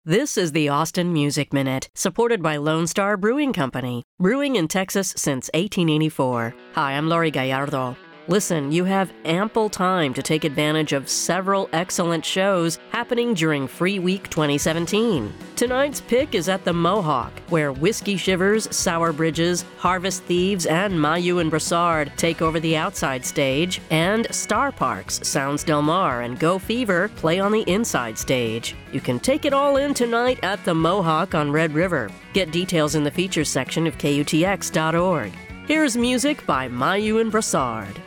This is the Austin Music Minute, supported by Lone Star Brewing Company, brewing in Texas since 1884. Hi, I'm Lori Gallardo. Listen, you have ample time to take advantage of several excellent shows happening during Free Week 2017. Tonight's pick is at the Mohawk, where Whiskey Shivers, Sour Bridges, Harvest Thieves, and Mayu and Brassard take over the outside stage, and Star Parks, Sounds Del Mar, and Go Fever play on the inside stage. You can take it all in tonight at the Mohawk on Red River. Get details in the features section of KUTX.org. Here's music by Mayu and Brassard.